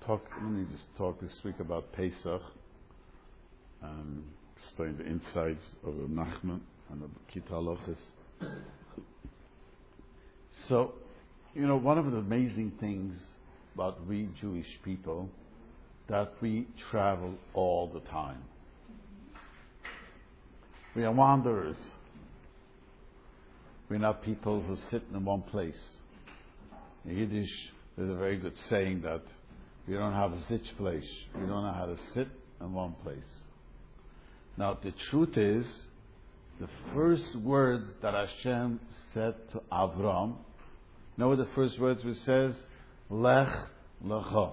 Let me just talk this week about Pesach. Explain the insights of Nachman and the Kita Halachos. So, one of the amazing things about we Jewish people, that we travel all the time. We are wanderers. We're not people who sit in one place. In Yiddish, there's a very good saying that we don't have a sitzfleisch. We don't know how to sit in one place. Now, the truth is, the first words that Hashem said to Avram, you know what the first words were says? Lech lecha.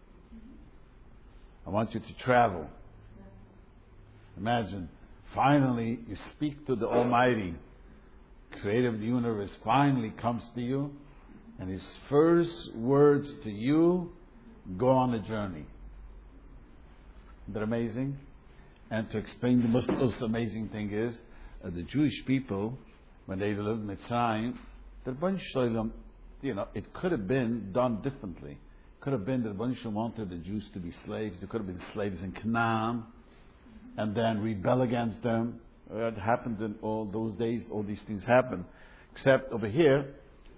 I want you to travel. Imagine, finally you speak to the Almighty, Creator of the universe, finally comes to you, and His first words to you, go on a journey. Isn't that amazing? And to explain the most amazing thing is, the Jewish people, when they lived in Mitzrayim, it could have been done differently. It could have been that Rebbeinu Shalom wanted the Jews to be slaves. There could have been slaves in Canaan, and then rebel against them. It happened in all those days. All these things happened, except over here.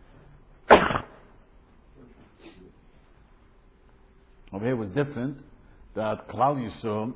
Over here was different. That Klal Yisrael.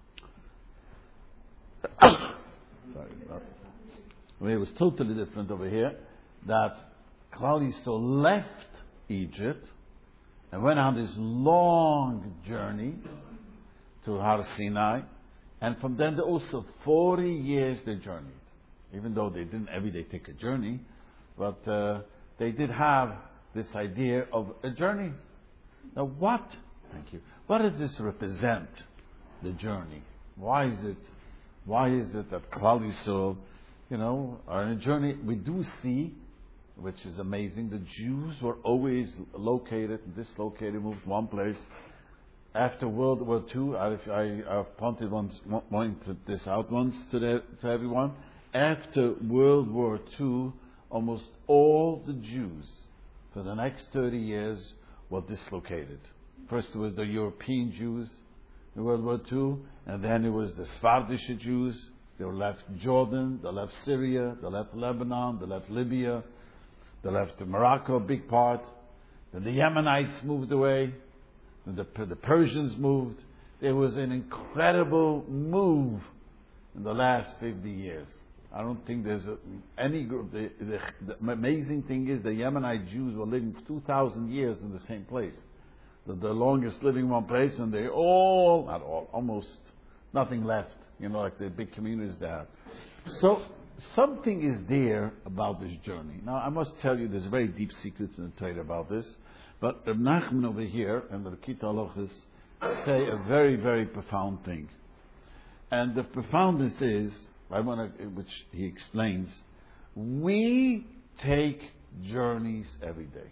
It was totally different over here. That Klal Yisrael left Egypt and went on this long journey to Har Sinai, and from then also 40 years they journeyed. Even though they didn't every day take a journey, but they did have this idea of a journey. Now what? Thank you. What does this represent? The journey. Why is it that Klal Yisrael, are on a journey? We do see, which is amazing, the Jews were always located, dislocated, moved one place. After World War II, I've pointed this out once to everyone. After World War II, almost all the Jews for the next 30 years were dislocated. First it was the European Jews in World War II, and then it was the Sephardic Jews. They left Jordan, they left Syria, they left Lebanon, they left Libya, they left Morocco, a big part. Then the Yemenites moved away, and the Persians moved. There was an incredible move in the last 50 years. I don't think there's any group. The amazing thing is the Yemenite Jews were living 2,000 years in the same place. The longest living one place, and they almost nothing left, like the big communities there. So, something is there about this journey. Now, I must tell you, there's very deep secrets in the Torah about this, but Reb Nachman over here, and the Kita Halachos, say a very, very profound thing. And the profoundness is, which he explains, we take journeys every day.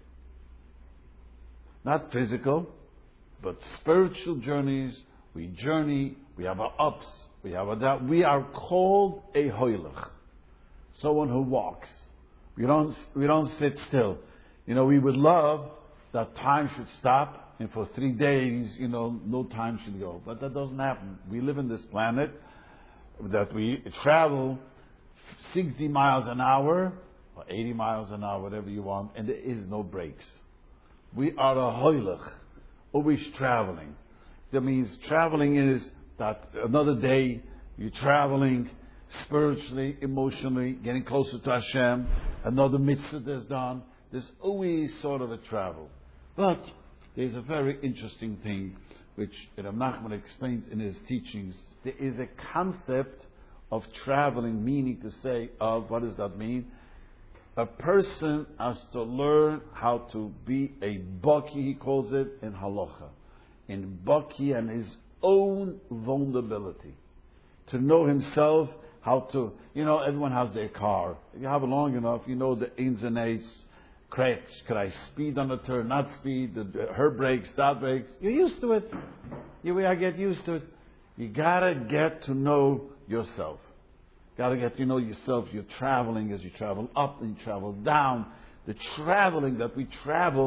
Not physical, but spiritual journeys. We journey, we have our ups, we have our downs. We are called a hoylech, someone who walks. We don't sit still. We would love that time should stop, and for 3 days, no time should go. But that doesn't happen. We live in this planet that we travel 60 miles an hour, or 80 miles an hour, whatever you want, and there is no breaks. We are a hoylech, always traveling. That means traveling is that another day you're traveling spiritually, emotionally, getting closer to Hashem, another mitzvah that's done. There's always sort of a travel. But there's a very interesting thing which Rav Nachman explains in his teachings. There is a concept of traveling, meaning to say, what does that mean? A person has to learn how to be a baki, he calls it, in halacha. In baki and his own vulnerability. To know himself how to, everyone has their car. If you have it long enough, you know the ins and outs. Could I speed on the turn, not speed, her brakes, that brakes. You're used to it. I get used to it. You gotta get to know yourself. Got to get to know yourself. You're traveling as you travel up and you travel down. The traveling that we travel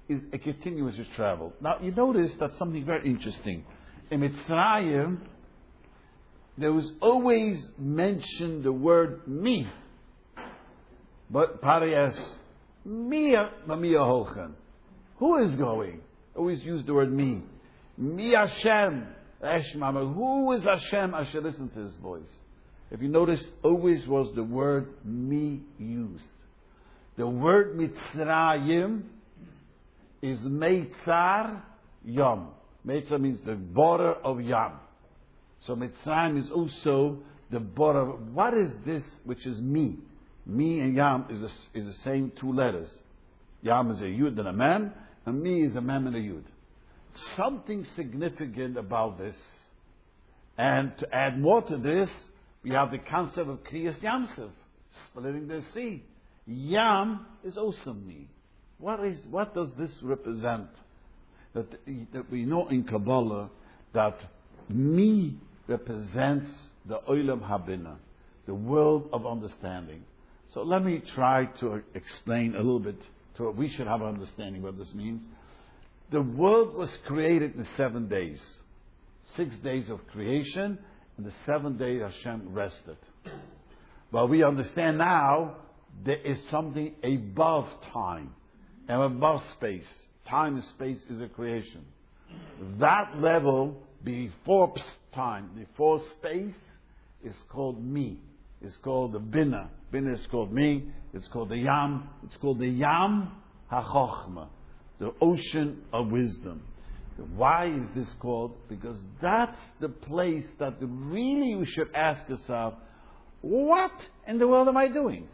is a continuous travel. Now, you notice that something very interesting. In Mitzrayim, there was always mentioned the word me. But Parias, Mia Mamia Holchen. Who is going? Always use the word me. Mi Hashem. Eshmama. Who is Hashem? I should listen to his voice. If you notice, always was the word me used. The word Mitzrayim is Meitzar Yam. Meitzar means the border of Yam. So Mitzrayim is also the border. What is this which is me? Me and Yam is the same two letters. Yam is a Yud and a Mem, and me is a Mem and a Yud. Something significant about this. And to add more to this, we have the concept of Kriyas Yamsuf, splitting the sea. Yam is also me. What does this represent? That we know in Kabbalah that me represents the Olam Habina, the world of understanding. So let me try to explain a little bit. We should have an understanding what this means. The world was created in 7 days. 6 days of creation, and the 7th day Hashem rested. But we understand now there is something above time and above space. Time and space is a creation. That level before time, before space, is called me. It's called the Bina. Bina is called me. It's called the Yam. It's called the Yam HaChochma, the ocean of wisdom. Why is this called? Because that's the place that really we should ask yourself, what in the world am I doing?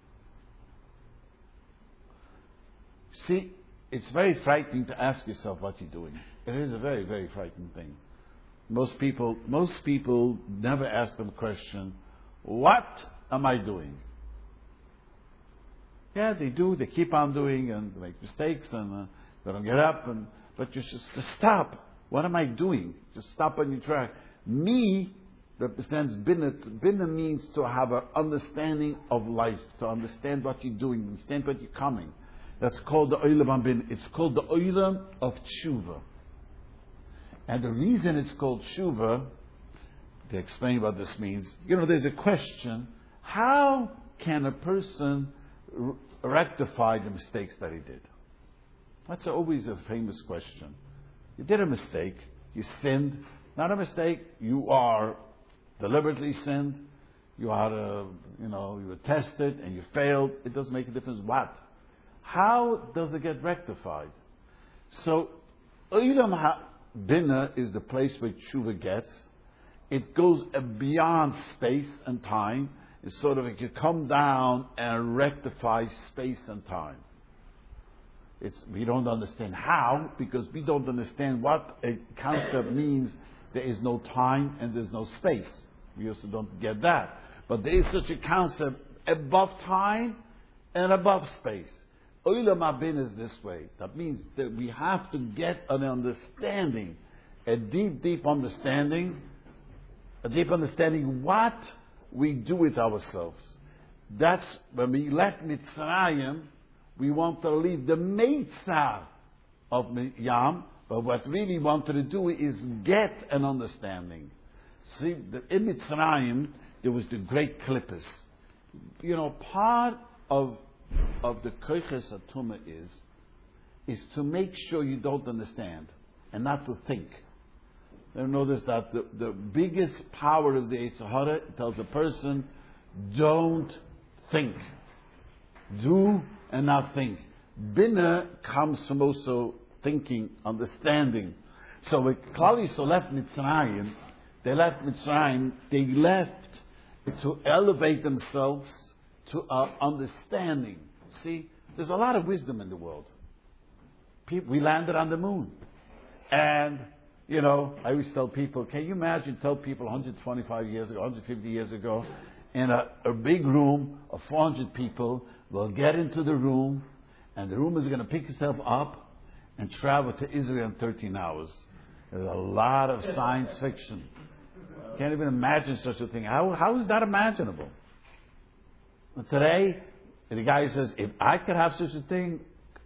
See, it's very frightening to ask yourself what you're doing. It is a very, very frightening thing. Most people never ask them the question, what am I doing? Yeah, they do. They keep on doing and they make mistakes and they don't get up. But you just stop. What am I doing? Just stop on your track. Me represents Bina. Bina means to have an understanding of life, to understand what you're doing, understand what you're coming. That's called the Olam Bin. It's called the Olam of Tshuva. And the reason it's called Tshuva, to explain what this means, there's a question, how can a person rectify the mistakes that he did? That's always a famous question. You did a mistake, you sinned, not a mistake, you are deliberately sinned, you were tested and you failed, it doesn't make a difference what. How does it get rectified? So, Olam Bina is the place where Tshuva gets. It goes beyond space and time. It's sort of like you come down and rectify space and time. We don't understand how, because we don't understand what a concept means. There is no time and there's no space. We also don't get that. But there is such a concept above time and above space. Olam Habin is this way. That means that we have to get an understanding, a deep understanding what we do with ourselves. That's when we left Mitzrayim, we want to leave the Meitzar of Yam, but what we really wanted to do is get an understanding. See, in Mitzrayim, there was the great klippus. Part of the koiches atuma is to make sure you don't understand and not to think. Notice that the biggest power of the Yetzer Hara tells a person, don't think. Do and not think. Bina comes from also thinking, understanding. So when Klal Yisrael left Mitzrayim, they left to elevate themselves to understanding. See, there's a lot of wisdom in the world. We landed on the moon. And, I always tell people, can you imagine, tell people 125 years ago, 150 years ago, in a big room of 400 people will get into the room, and the room is going to pick itself up and travel to Israel in 13 hours. There's a lot of science fiction. Can't even imagine such a thing. How is that imaginable? Today, the guy says, if I could have such a thing,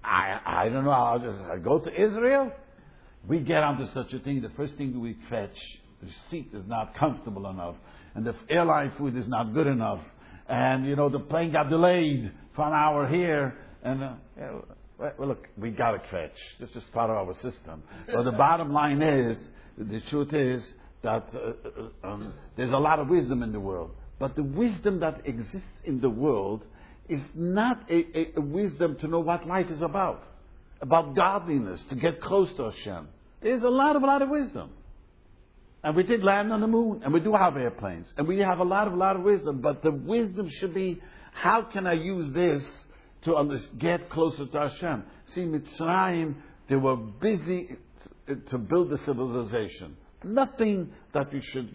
I don't know, I go to Israel. We get onto such a thing, the first thing we fetch, the seat is not comfortable enough, and the airline food is not good enough, and the plane got delayed for an hour here, and well, look, we got to fetch. It's just part of our system. But the bottom line is, the truth is that there's a lot of wisdom in the world, but the wisdom that exists in the world is not a wisdom to know what life is about godliness, to get close to Hashem. There's a lot of wisdom. And we did land on the moon, and we do have airplanes, and we have a lot of wisdom, but the wisdom should be, how can I use this to get closer to Hashem? See, Mitzrayim, they were busy to build the civilization. Nothing that you should,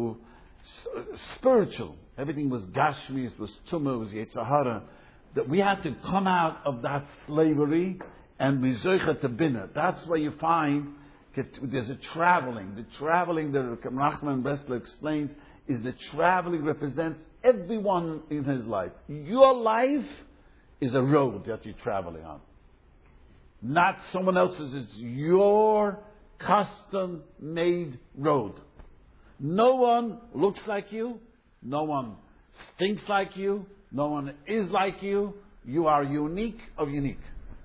spiritual. Everything was Gashmi, it was Tumah, it was Yetzirah. That we had to come out of that slavery and be Zoicha to Binah. That's where you find there's a traveling. The traveling that Nachman Bresler explains is the traveling represents everyone in his life. Your life is a road that you're traveling on. Not someone else's. It's your custom-made road. No one looks like you. No one thinks like you. No one is like you. You are unique of unique.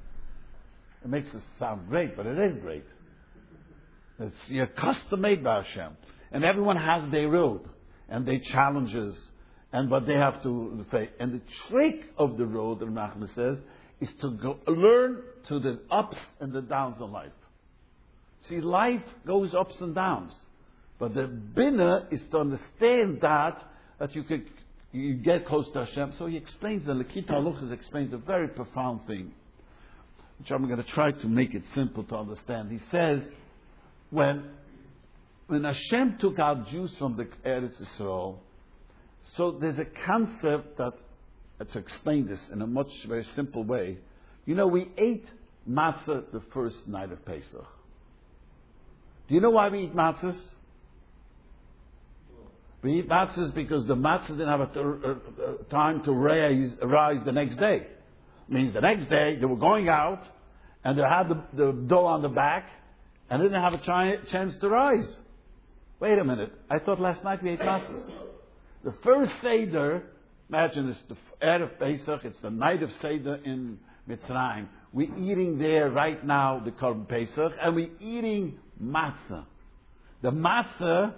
It makes it sound great, but it is great. You're custom made by Hashem. And everyone has their road and their challenges and what they have to face. And the trick of the road, that Nachman says, is to learn to the ups and the downs of life. See, life goes ups and downs. But the binah is to understand that you get close to Hashem. So he explains, the Lekita Haluchos explains a very profound thing, which I'm going to try to make it simple to understand. He says, when Hashem took out Jews from the Eretz Yisrael, so there's a concept that, to explain this in a much very simple way, we ate matzah the first night of Pesach. Do you know why we eat matzahs? We eat matzahs because the matzahs didn't have a time to rise the next day. It means the next day they were going out and they had the dough on the back and they didn't have a chance to rise. Wait a minute, I thought last night we ate matzahs. The first Seder, imagine it's the Erev Pesach, it's the night of Seder in Mitzrayim. We're eating there right now the Korban Pesach and we're eating matzah. The matzah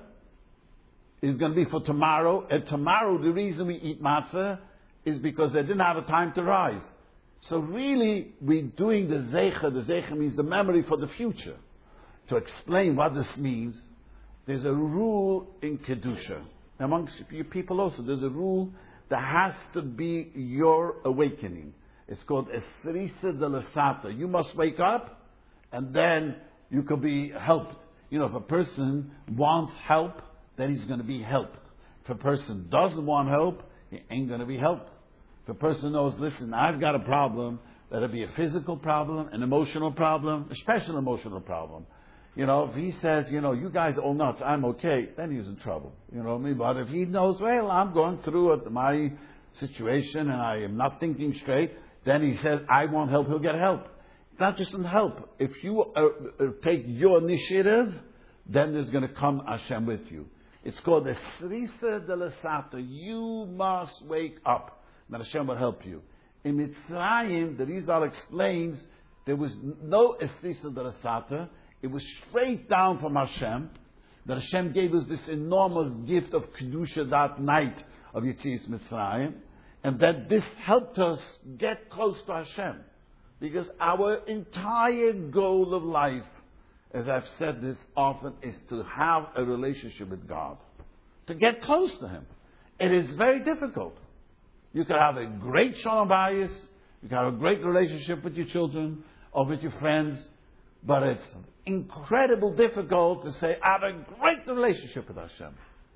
is going to be for tomorrow, and tomorrow the reason we eat matzah is because they didn't have a time to rise. So really, we're doing the Zeicha. The Zeicha means the memory for the future. To explain what this means, there's a rule in Kedusha. Amongst you people also, there's a rule that has to be your awakening. It's called Esrisa de Lasata. You must wake up, and then you could be helped. If a person wants help, then he's going to be helped. If a person doesn't want help, he ain't going to be helped. If a person knows, listen, I've got a problem, let it be a physical problem, an emotional problem, a special emotional problem. If he says, you guys are all nuts, I'm okay, then he's in trouble. You know what I mean? But if he knows, well, I'm going through my situation and I am not thinking straight, then he says, I want help, he'll get help. It's not just in help. If you take your initiative, then there's going to come Hashem with you. It's called the Srisa de Lasata. You must wake up. Then Hashem will help you. In Mitzrayim, the Rizal explains, there was no Srisa de Lasata. It was straight down from Hashem. That Hashem gave us this enormous gift of Kedusha that night of Yetzias Mitzrayim. And that this helped us get close to Hashem. Because our entire goal of life, as I've said this often, is to have a relationship with God. To get close to Him. It is very difficult. You can have a great Shalom Bayis, you can have a great relationship with your children or with your friends, but it's incredibly difficult to say, I have a great relationship with Hashem.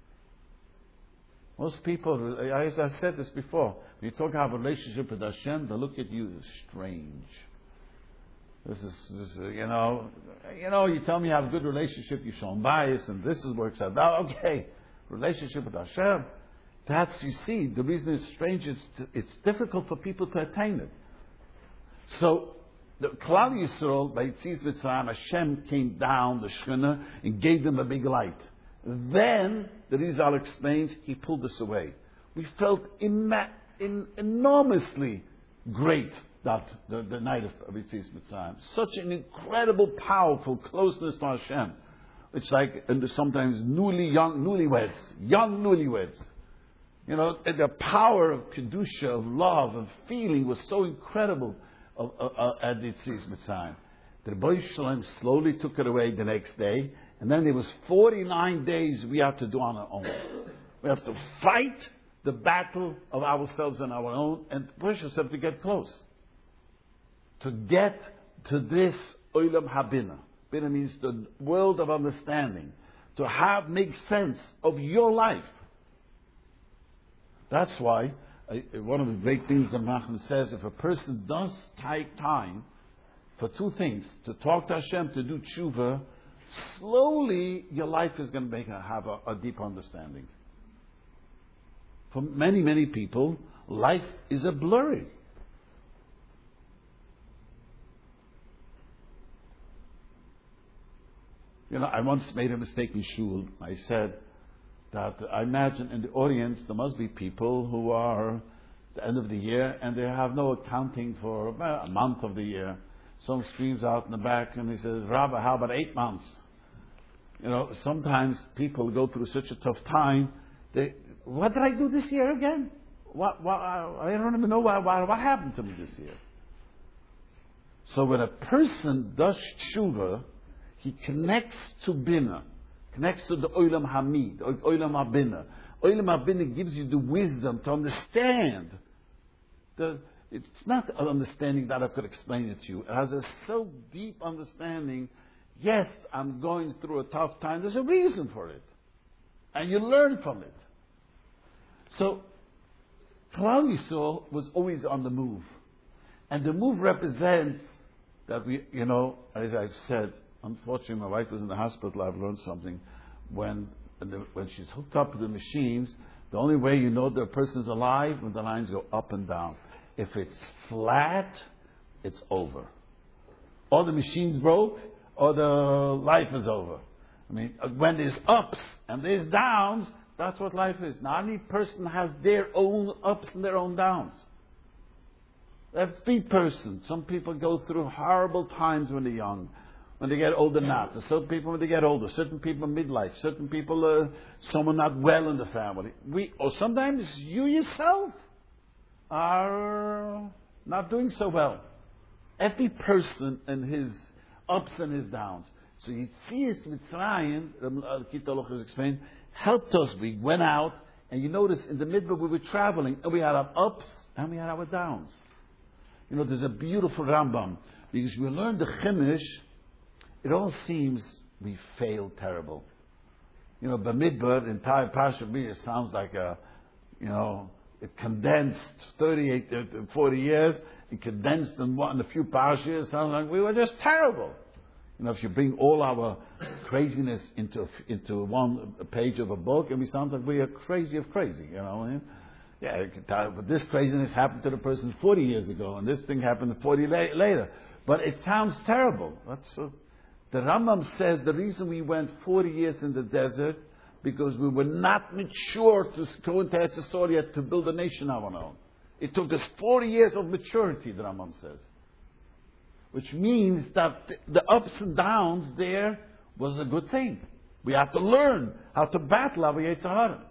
Most people, as I said this before, when you talk about a relationship with Hashem, they look at you as strange. This is you tell me you have a good relationship, you show bias, and this is works out. Okay, relationship with Hashem, that's, you see, the reason it's strange is it's difficult for people to attain it. So, The Klal Yisrael, by Yetzias Mitzrayim, Hashem came down, the Shekhinah, and gave them a big light. Then, the Rizal explains, He pulled us away. We felt enormously great that the night of Yetzias Mitzrayim. Such an incredible, powerful closeness to Hashem. It's like sometimes young newlyweds. You know, the power of Kedusha, of love, of feeling was so incredible at Yetzias Mitzrayim. The Rebbe Shalom slowly took it away the next day, and then there was 49 days we had to do on our own. We have to fight the battle of ourselves on our own and push ourselves to get close. To get to this Olam Habina. Bina means the world of understanding. To make sense of your life. That's why one of the great things that Nachman says, if a person does take time for two things, to talk to Hashem, to do tshuva, slowly your life is going to have a deep understanding. For many, many people, life is a blurry. You know, I once made a mistake in shul. I said that I imagine in the audience there must be people who are at the end of the year and they have no accounting for about a month of the year. Someone screams out in the back and he says, Rabbi, how about 8 months? You know, sometimes people go through such a tough time. What did I do this year again? I don't even know what happened to me this year. So when a person does tshuva, he connects to Bina, connects to the Olam Hamid, Olam Habina. Olam Habina gives you the wisdom to understand. It's not an understanding that I could explain it to you. It has a so deep understanding. Yes, I'm going through a tough time. There's a reason for it. And you learn from it. So, Klal Yisrael was always on the move. And the move represents that we, you know, as I've said, unfortunately, my wife was in the hospital. I've learned something. When she's hooked up to the machines, the only way you know that a person's alive when the lines go up and down. If it's flat, it's over. Or the machine's broke, or the life is over. I mean, when there's ups and there's downs, that's what life is. Now, any person has their own ups and their own downs. Every person. Some people go through horrible times when they're young. When they get older, not. There's certain people when they get older. Certain people midlife. Certain people, someone not well in the family. Or sometimes you yourself are not doing so well. Every person and his ups and his downs. So Yetzias Mitzrayim, Kita Loch has explained, helped us. We went out, and you notice in the middle we were traveling, and we had our ups and we had our downs. You know, there's a beautiful Rambam, because we learned the Chumash. It all seems we failed terrible. You know, Bamidbar, the entire Parsha B'Midbar sounds like it condensed 40 years. It condensed in a few Parshas. Sounds like we were just terrible. You know, if you bring all our craziness into one page of a book, and we sound like we are crazy of crazy. You know, yeah. But this craziness happened to the person 40 years ago, and this thing happened 40 later. But it sounds terrible. The Rambam says the reason we went 40 years in the desert, because we were not mature to go into Eretz Yisrael yet to build a nation of our own. It took us 40 years of maturity, the Rambam says. Which means that the ups and downs there was a good thing. We have to learn how to battle our Yetzer Hara.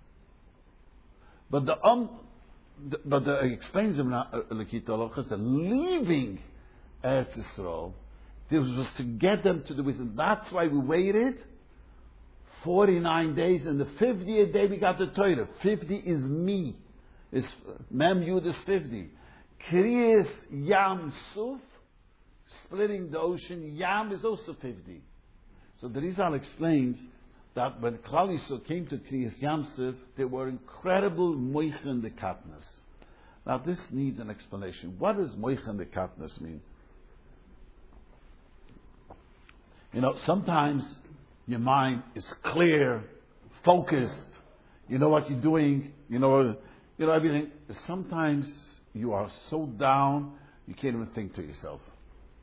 But the explains in Lekita Lochas that leaving Eretz Yisrael, this was to get them to the wisdom. That's why we waited 49 days, and the 50th day we got the Torah. 50 is me. It's Mem Yud is 50. Kriyas Yam Suf, splitting the ocean. Yam is also 50. So the Rizal explains that when Klal Yisrael came to Kriyas Yam Suf, there were incredible moichen de katnas. Now this needs an explanation. What does moichen de katnas mean? You know, sometimes your mind is clear, focused. You know what you're doing. You know everything. Sometimes you are so down, you can't even think to yourself.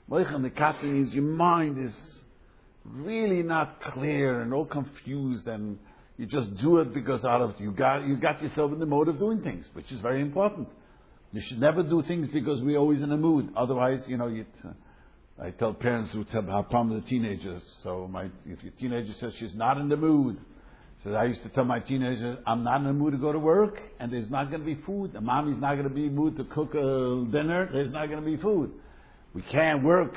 Moichan Nikati means your mind is really not clear and all confused, and you just do it because you got yourself in the mode of doing things, which is very important. You should never do things because we're always in a mood. Otherwise, I tell parents who have problems with teenagers. So if your teenager says she's not in the mood, so I used to tell my teenagers, I'm not in the mood to go to work, and there's not going to be food. And mommy's not going to be in the mood to cook a dinner. There's not going to be food. We can't work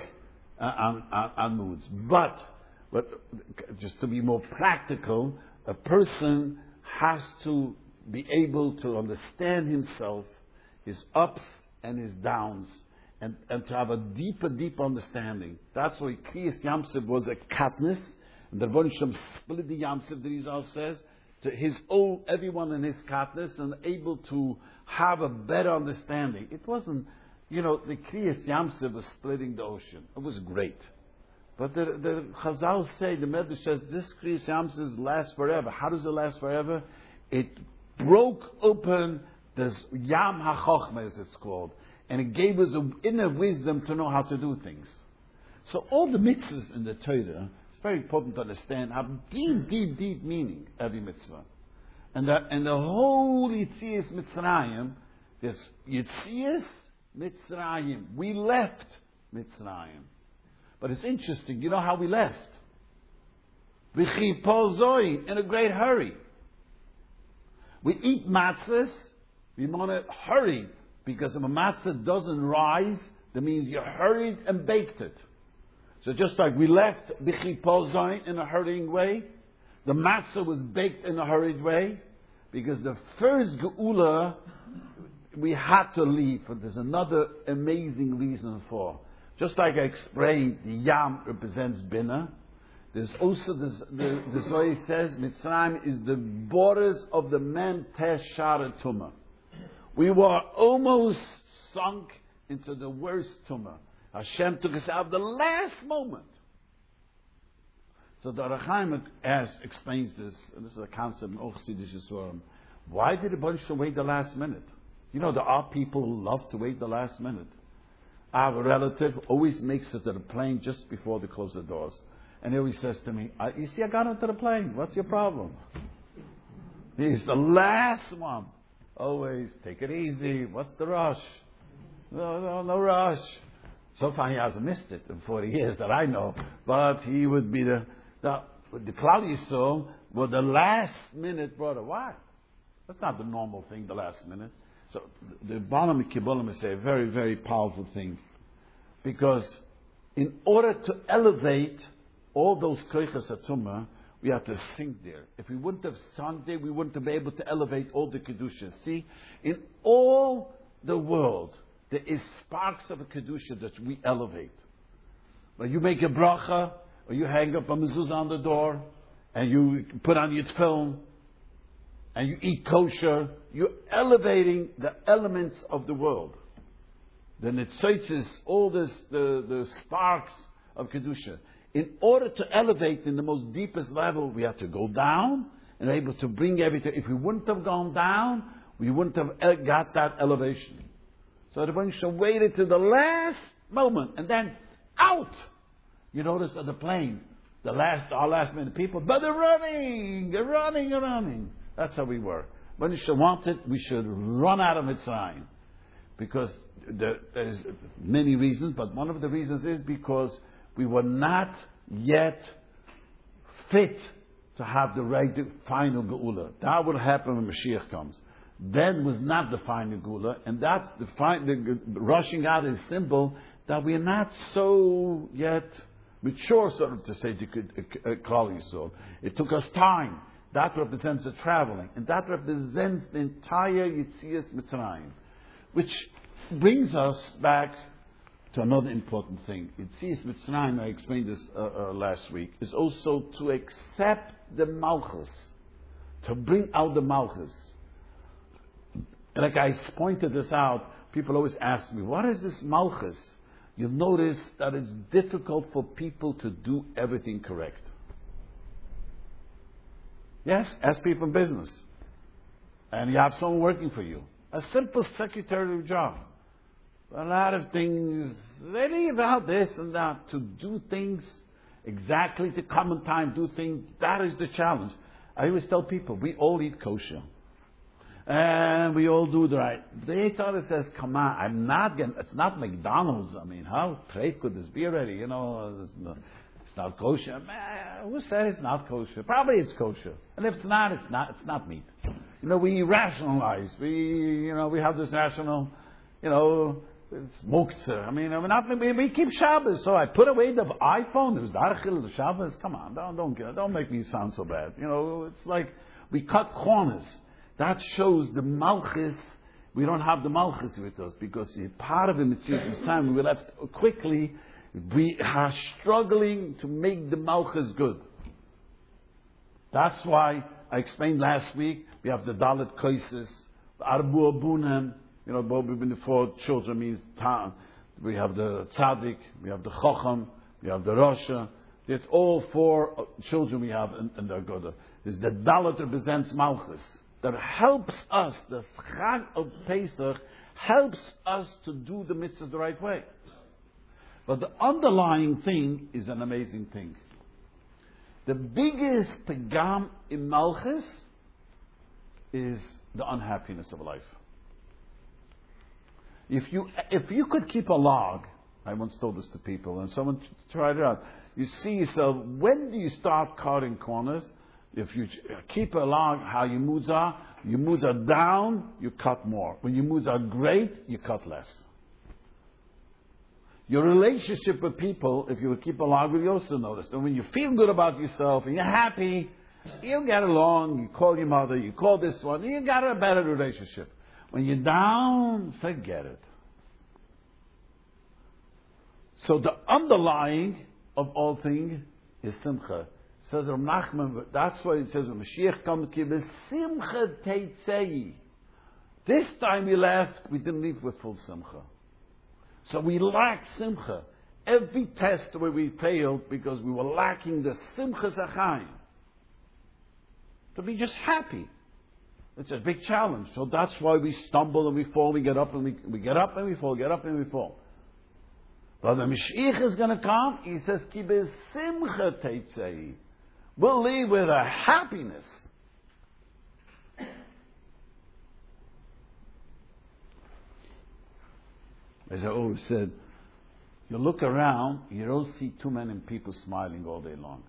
on moods. But just to be more practical, a person has to be able to understand himself, his ups and his downs, and to have a deeper understanding. That's why Kriyas Yamsuf was a katnis, and the Rebbeinu Shem split the Yamsuf, the Rizal says, to everyone in his katnis, and able to have a better understanding. It wasn't, the Kriyas Yamsuf was splitting the ocean. It was great. But the Chazal say, the Medrash says, this Kriyas Yamsuf lasts forever. How does it last forever? It broke open this Yam HaChochma, as it's called, and it gave us an inner wisdom to know how to do things. So all the mitzvahs in the Torah, it's very important to understand, have deep meaning, every mitzvah. And the whole Yitzias Mitzrayim, there's Yitzias Mitzrayim. We left Mitzrayim. But it's interesting, you know how we left? V'chipol zoi, in a great hurry. We eat matzahs, we want to hurry, because if a matzah doesn't rise, that means you hurried and baked it. So just like we left B'chipol zoi in a hurrying way, the matzah was baked in a hurried way, because the first geula we had to leave, but there's another amazing reason for. Just like I explained, the Yam represents Bina. There's also, the Zohar says, Mitzrayim is the borders of the Mem Tesh Shara Tumah. We were almost sunk into the worst Tumah. Hashem took us out the last moment. So the Ohr HaChaim explains this, and this is a concept in Ochsidish Yisroel. Why did a bunch wait the last minute? There are people who love to wait the last minute. I have a relative always makes it to the plane just before they close the doors. And he always says to me, you see, I got into the plane. What's your problem? He's the last one. Always, take it easy. What's the rush? No rush. So far he hasn't missed it in 40 years that I know. But he would be the Klal Yisrael were the last minute brother. Why? That's not the normal thing, the last minute. So the Balam Kibbulim say a very, very powerful thing. Because in order to elevate all those koiches atumah, we have to sink there. If we wouldn't have sunk there, we wouldn't have been able to elevate all the kedusha. See, in all the world, there is sparks of a kedusha that we elevate. When you make a bracha, or you hang up a mezuzah on the door, and you put on your tefillin, and you eat kosher, you're elevating the elements of the world. The nitzotzes, all this, the sparks of kedusha. In order to elevate in the most deepest level, we have to go down and able to bring everything. If we wouldn't have gone down, we wouldn't have got that elevation. So the bunch waited to the last moment and then out. You notice on the plane, our last minute people, but they're running. That's how we were. When you should want it, we should run out of Mitzrayim. Because there's many reasons, but one of the reasons is because we were not yet fit to have the right final Geula. That will happen when Mashiach comes. Then was not the final Geula, and that's the rushing out is symbol that we are not so yet mature, sort of to say, to Klal Yisrael. It took us time. That represents the traveling, and that represents the entire Yitzias Mitzrayim, which brings us back to another important thing. Yitzias Mitzrayim, I explained this last week, is also to accept the Malchus, to bring out the Malchus. And like I pointed this out, people always ask me, what is this Malchus? You'll notice that it's difficult for people to do everything correct. Yes, ask people in business. And you have someone working for you. A simple secretarial job. A lot of things, they leave out this and that. To do things exactly to come in time, do things, that is the challenge. I always tell people, we all eat kosher. And we all do the right. The Yitzhak says, come on, I'm not getting, it's not McDonald's. I mean, how great could this be already? You know, it's not kosher. Man, who said it's not kosher? Probably it's kosher. And if it's not, it's not meat. You know, we rationalize. We have this rational, it's muktzah. I mean, we keep Shabbos. So I put away the iPhone. There's the Archil, the Shabbos. Come on, don't make me sound so bad. It's like we cut corners. That shows the Malchus. We don't have the Malchus with us because part of the Mitzvah time we left quickly. We are struggling to make the Malchus good. That's why I explained last week. We have the Dalet Koises, the Arbu Abunem. Between the four children means Ta'am. We have the Tzaddik, we have the Chocham, we have the Rosha. It's all four children we have in the Agoda. There's the Dalet represents Malchus. That helps us, the Chag of Pesach helps us to do the mitzvahs the right way. But the underlying thing is an amazing thing. The biggest pagam in Malchus is the unhappiness of life. If you could keep a log, I once told this to people, and someone tried it out. You see yourself, when do you start cutting corners? If you keep a log, how your moods are down, you cut more. When your moods are great, you cut less. Your relationship with people, if you keep a log with, you also notice. And when you feel good about yourself and you're happy, you get along, you call your mother, you call this one, you got a better relationship. When you're down, forget it. So the underlying of all things is simcha. Says Rav Nachman, that's why it says when Mashiach comes, simcha teitzei. This time we left, we didn't leave with full simcha. So we lack simcha. Every test where we failed because we were lacking the simcha zachayim. To be just happy. It's a big challenge. So that's why we stumble and we fall, we get up and we get up and we fall, get up and we fall. But the Mashiach is going to come, he says, Ki simcha teitzei. We'll leave with a happiness. As I always said, you look around, you don't see too many people smiling all day long.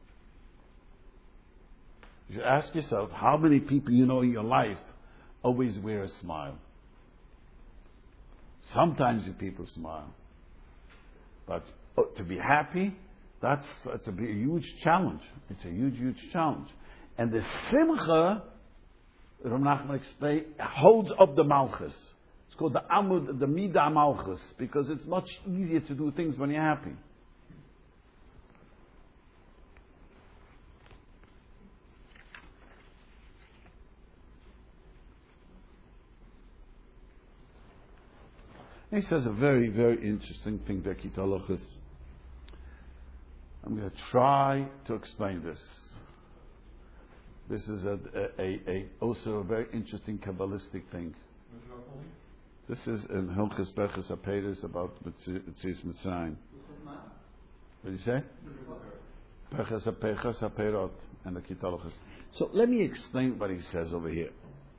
You should ask yourself, how many people you know in your life always wear a smile? Sometimes the people smile. But to be happy, it's a huge challenge. It's a huge challenge. And the simcha, Rav Nachman explained, holds up the malchus. It's called the amud, the midah malchus, because it's much easier to do things when you're happy. He says a very, very interesting thing, Dekit Halachos. I'm going to try to explain this. This is also a very interesting Kabbalistic thing. This is in Hilchos Berachos HaPeiros about Yetzias Mitzrayim. What did you say? Berachos HaPeirot and the Dekit Halachos. So let me explain what he says over here.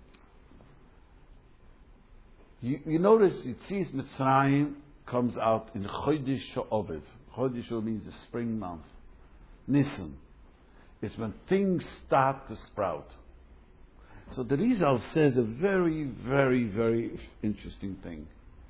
You notice Yetzias Mitzrayim comes out in Chodesh Sha'oviv. Chodesh Sha'oviv means the spring month. Nisan. It's when things start to sprout. So the Rizal says a very, very, very interesting thing.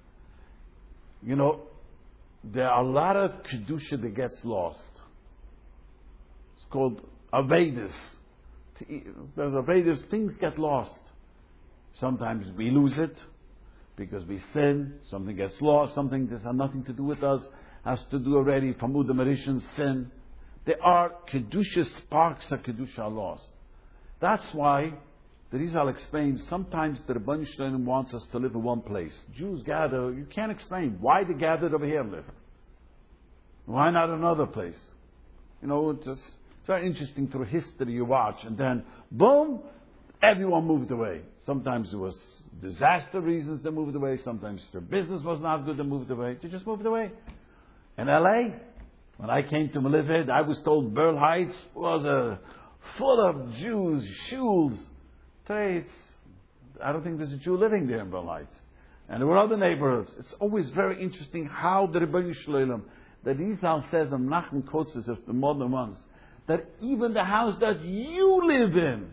There are a lot of Kedusha that gets lost. It's called Avedis. There's Avedis, things get lost. Sometimes we lose it because we sin, something gets lost, something that has nothing to do with us, has to do already, Famud the Mauritian sin. There are Kedusha sparks of Kedusha lost. That's why the Rizal explains sometimes the Rebbeinu Shalom wants us to live in one place. Jews gather, you can't explain why they gathered over here and live. Why not another place? It's very interesting through history you watch, and then, boom, everyone moved away. Sometimes it was disaster reasons they moved away. Sometimes their business was not good, they moved away. They just moved away. In L.A., when I came to Melivid, I was told Burl Heights was full of Jews, shuls. Today, I don't think there's a Jew living there in Burl Heights. And there were other neighborhoods. It's always very interesting how the Rebbeinu Shloim, that Yisrael says, and Nachman quotes this of the modern ones, that even the house that you live in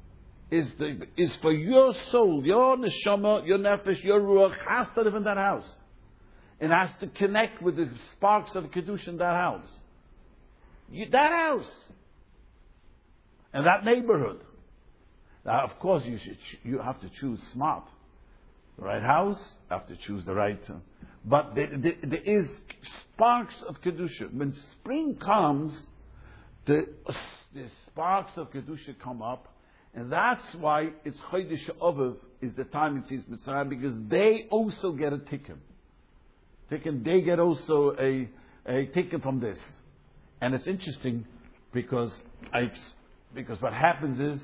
is for your soul, your neshama, your nefesh, your ruach, has to live in that house. It has to connect with the sparks of Kedusha in that house. That house. And that neighborhood. Now, of course, you have to choose smart. The right house, you have to choose the right... but there is sparks of Kedusha. When spring comes, the sparks of Kedusha come up, and that's why it's Chodesh Aviv is the time it sees Mitzrayim, because they also get a tikkun. They get also a tikkun from this. And it's interesting because what happens is,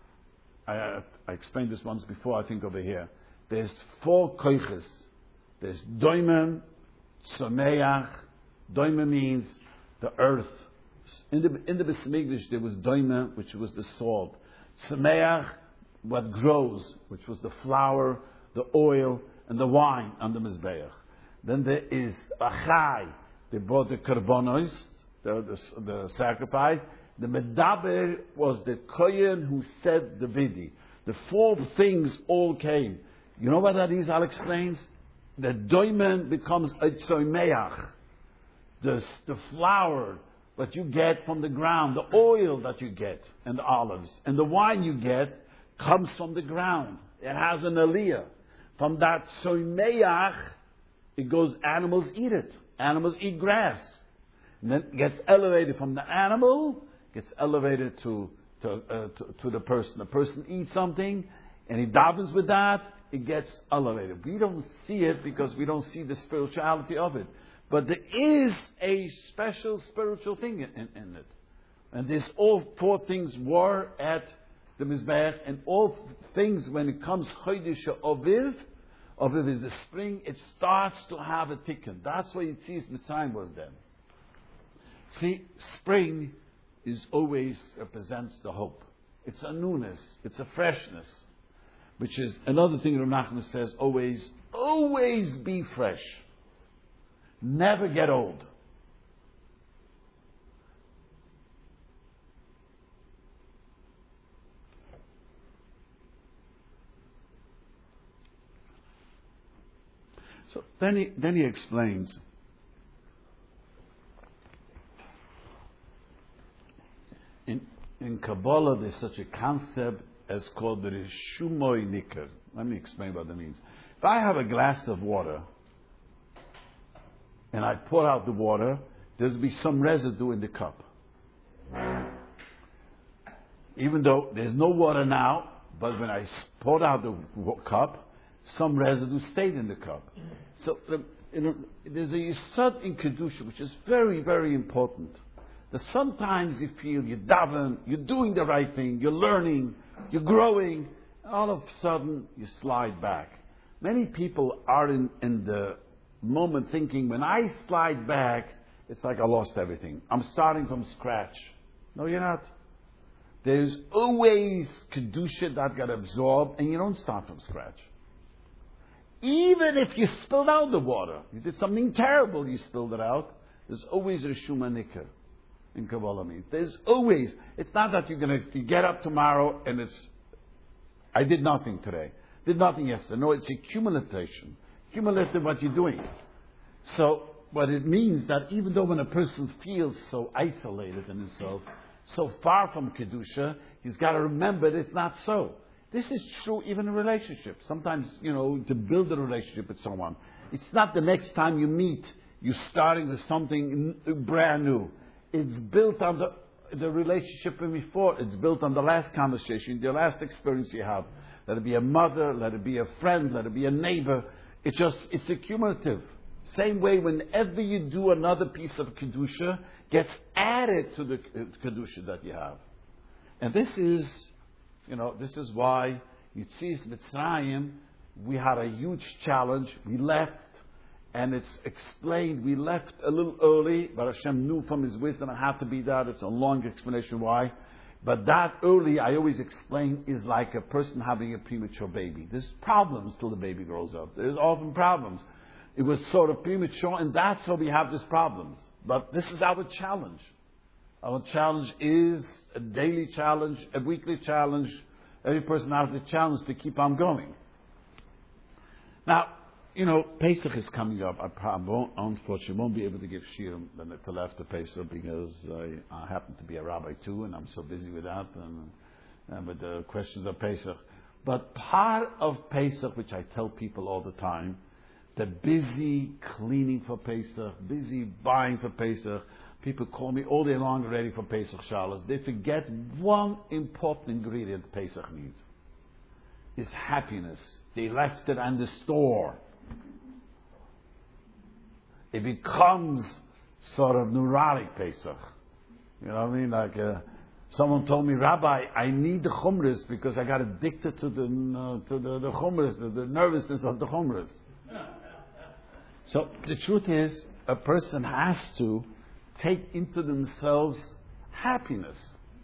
I explained this once before, I think over here. There's 4 koiches. There's doimim, tzomeach. Doimim means the earth. In the Beis Hamikdash there was doimim, which was the salt. Tzomeach, what grows, which was the flour, the oil, and the wine on the mizbeach. Then there is achai. They brought the karbonos, the sacrifice. The medaber was the kohen who said the vidi. The 4 things all came. You know what that is? Al explains. The doimen becomes a tzomeach. The flour that you get from the ground, the oil that you get, and the olives, and the wine you get comes from the ground. It has an aliyah. From that tzomeach, it goes, animals eat it. Animals eat grass. And then it gets elevated from the animal, gets elevated to the person. The person eats something, and he davens with that, it gets elevated. We don't see it because we don't see the spirituality of it. But there is a special spiritual thing in it. And this all 4 things were at the Mizbeach, and all things, when it comes Chodesh Aviv is the spring, it starts to have a tikkun. That's why it sees Mitzrayim was then. See, spring is always represents the hope. It's a newness, it's a freshness. Which is another thing Rav Nachman says, always be fresh. Never get old. So then he explains. In Kabbalah there's such a concept as called the Rishumoy Nikar. Let me explain what that means. If I have a glass of water and I pour out the water, there'll be some residue in the cup. Even though there's no water now, but when I poured out the cup, some residue stayed in the cup. So there's a yisod in Kedusha which is very, very important. That sometimes you feel you're daven, you're doing the right thing, you're learning, you're growing, and all of a sudden you slide back. Many people are in the moment thinking, when I slide back, it's like I lost everything. I'm starting from scratch. No, you're not. There's always Kedusha that got absorbed, and you don't start from scratch. Even if you spilled out the water, you did something terrible, you spilled it out, there's always a Rishuma Nikar. In Kabbalah means there's always. It's not that you get up tomorrow and it's. I did nothing today. Did nothing yesterday. No, it's accumulation. Cumulative what you're doing. So what it means that even though when a person feels so isolated in himself, so far from Kedusha, he's got to remember that it's not so. This is true even in relationships. Sometimes, to build a relationship with someone, it's not the next time you meet, you're starting with something brand new. It's built on the relationship from before. It's built on the last conversation, the last experience you have. Let it be a mother, let it be a friend, let it be a neighbor. It's accumulative. Same way, whenever you do another piece of Kedusha, gets added to the Kedusha that you have. And this is why Yitzis Mitzrayim, we had a huge challenge. We left, and it's explained. We left a little early, but Hashem knew from His wisdom I had to be there. It's a long explanation why. But that early, I always explain, is like a person having a premature baby. There's problems till the baby grows up. There's often problems. It was sort of premature, and that's why we have these problems. But this is our challenge. Our challenge is a daily challenge, a weekly challenge. Every person has the challenge to keep on going. Now, Pesach is coming up. Unfortunately, won't be able to give shiur until after Pesach because I happen to be a rabbi too, and I'm so busy with that and with the questions of Pesach. But part of Pesach, which I tell people all the time, they're busy cleaning for Pesach, busy buying for Pesach. People call me all day long ready for Pesach shalas. They forget one important ingredient Pesach needs. Is happiness. They left it in the store. It becomes sort of neurotic Pesach. You know what I mean? Like someone told me, Rabbi, I need the chumras because I got addicted to the chumras, the nervousness of the chumras. So the truth is, a person has to take into themselves happiness.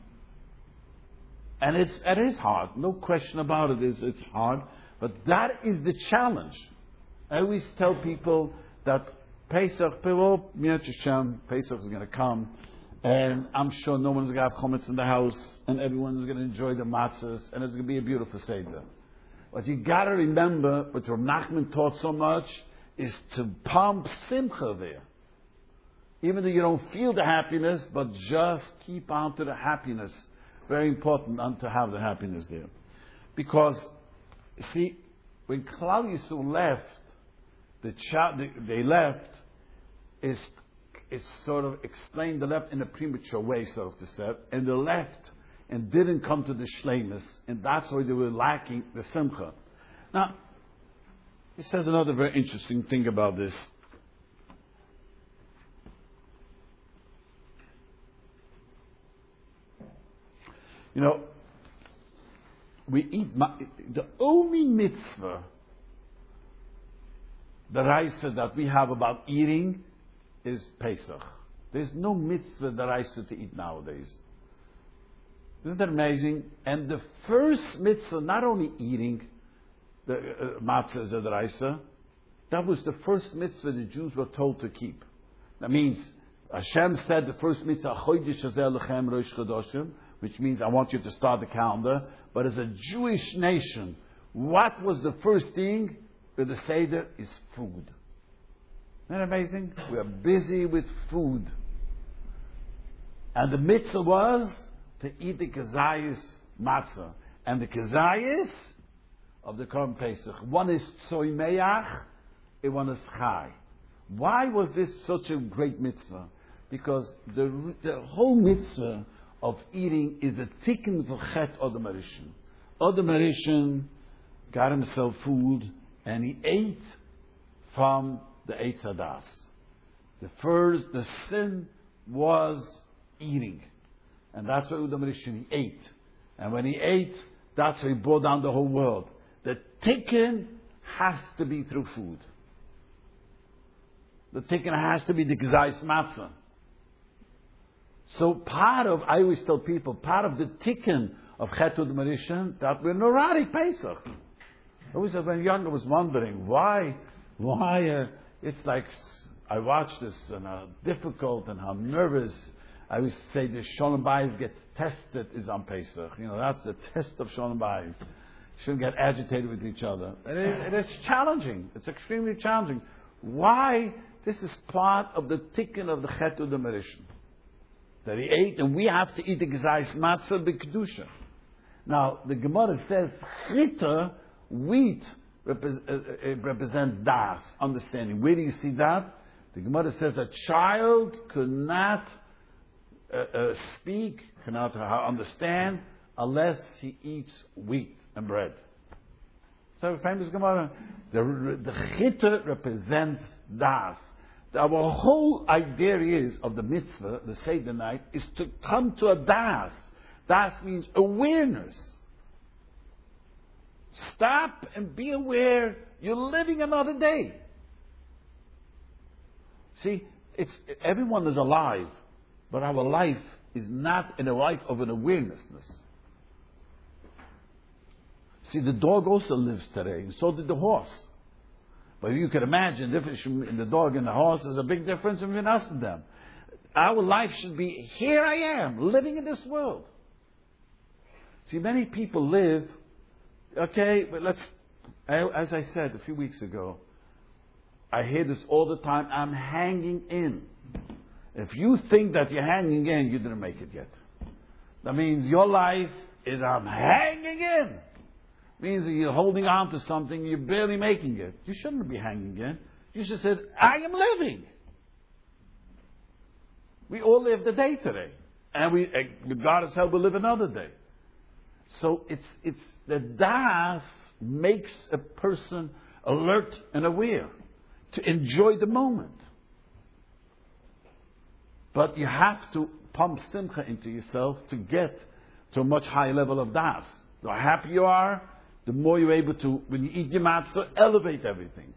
And it is hard, no question about it. It's hard, but that is the challenge. I always tell people that Pesach Pesach is going to come, and I'm sure no one's going to have chametz in the house, and everyone's going to enjoy the matzahs, and it's going to be a beautiful seder. What you got to remember, what Rav Nachman taught so much, is to pump simcha there. Even though you don't feel the happiness, but just keep on to the happiness. Very important to have the happiness there. Because, see, when Klal Yisrael left, they left, is sort of explained, they left in a premature way, so to say, and they left and didn't come to the shleimus, and that's why they were lacking the simcha. Now, he says another very interesting thing about this. We eat, the only mitzvah, the raisa that we have about eating is Pesach. There's no mitzvah the raisa to eat nowadays. Isn't that amazing? And the first mitzvah, not only eating the matzah as a raisa, that was the first mitzvah the Jews were told to keep. That means Hashem said the first mitzvah, Chodesh hazeh lechem rosh chodoshim, which means I want you to start the calendar. But as a Jewish nation, what was the first thing with the Seder is food. Isn't that amazing? We are busy with food. And the mitzvah was to eat the kezayis matzah. And the kezayis of the Korban Pesach. One is tzoymeach, and one is chai. Why was this such a great mitzvah? Because the whole mitzvah of eating is a tikkun for chet Adam Harishon. Adam Harishon got himself food and he ate from the Eitz Hadas. The sin was eating. And that's why Adam Harishon, he ate. And when he ate, that's how he brought down the whole world. The tikkun has to be through food. The tikkun has to be the gzais matzah. So I always tell people, part of the tikkun of Chet Adam Harishon, that we're neurotic Pesach. I always said when young I was wondering, why, it's like, I watch this and how difficult and how nervous. I always say the Shalom Bayis gets tested is on Pesach. That's the test of Shalom Bayis. Shouldn't get agitated with each other. And it's challenging. It's extremely challenging. Why? This is part of the tikkun of the Chet Adam Harishon. That he ate, and we have to eat the gezayis matzah b'kedusha. Now, the Gemara says, chita, wheat, represents das, understanding. Where do you see that? The Gemara says a child could not speak, cannot understand, unless he eats wheat and bread. So, famous Gemara, the chita represents das. Our whole idea of the mitzvah, the Seder night, is to come to a das. Das means awareness. Stop and be aware you're living another day. See, everyone is alive, but our life is not in a life of an awarenessness. See, the dog also lives today, and so did the horse. But you can imagine the difference in the dog and the horse is a big difference between us and them. Our life should be, here I am, living in this world. See, many people live, okay, but as I said a few weeks ago, I hear this all the time, I'm hanging in. If you think that you're hanging in, you didn't make it yet. That means your life is, I'm hanging in. Means that you're holding on to something, you're barely making it. You shouldn't be hanging in. You should say, I am living. We all live the day today. And with God's help, we'll live another day. So it's the das makes a person alert and aware to enjoy the moment. But you have to pump simcha into yourself to get to a much higher level of das. The happier you are, the more you're able to, when you eat your matzah, elevate everything.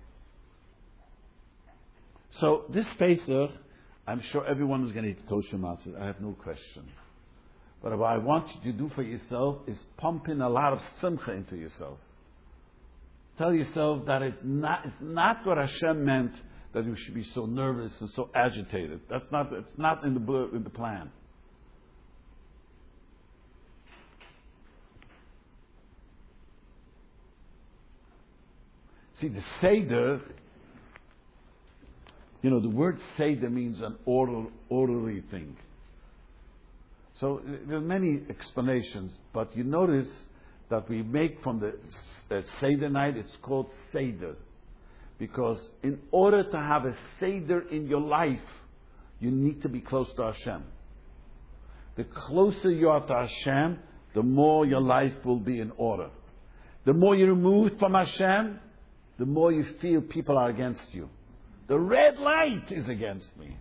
So this Pesach, I'm sure everyone is going to eat kosher matzah. I have no question. But what I want you to do for yourself is pump in a lot of simcha into yourself. Tell yourself that it's not what Hashem meant, that you should be so nervous and so agitated. It's not in the plan. See, the Seder, the word Seder means an orderly thing. So there are many explanations, but you notice that we make from the Seder night, it's called Seder. Because in order to have a Seder in your life, you need to be close to Hashem. The closer you are to Hashem, the more your life will be in order. The more you're removed from Hashem, the more you feel people are against you. The red light is against me.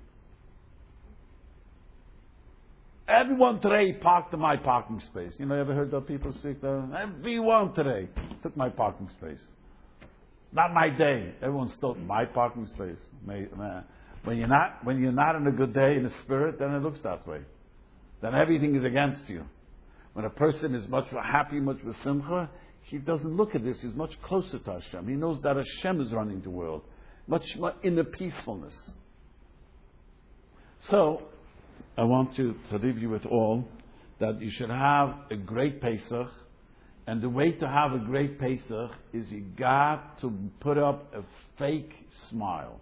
Everyone today parked in my parking space. You ever heard of people speak there? Everyone today took my parking space. Not my day. Everyone stole my parking space. When you're not in a good day in the spirit, then it looks that way. Then everything is against you. When a person is much happy, much with simcha, he doesn't look at this. He's much closer to Hashem. He knows that Hashem is running the world. Much more in the peacefulness. So, I want to leave you with all that you should have a great Pesach. And the way to have a great Pesach is you got to put up a fake smile.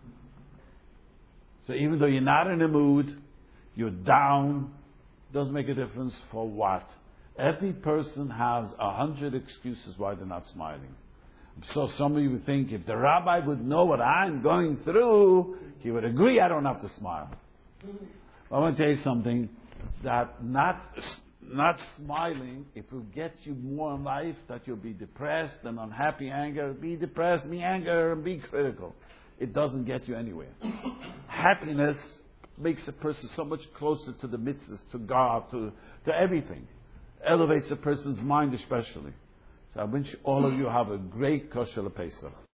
So even though you're not in a mood, you're down, doesn't make a difference for what. Every person has 100 excuses why they're not smiling. So some of you would think if the rabbi would know what I'm going through, he would agree I don't have to smile. I want to tell you something, that not smiling, if it gets you more in life, that you'll be depressed and unhappy, anger, be depressed, be anger, and be critical. It doesn't get you anywhere. Happiness makes a person so much closer to the mitzvahs, to God, to everything. Elevates a person's mind especially. So I wish all of you have a great kosher Pesach.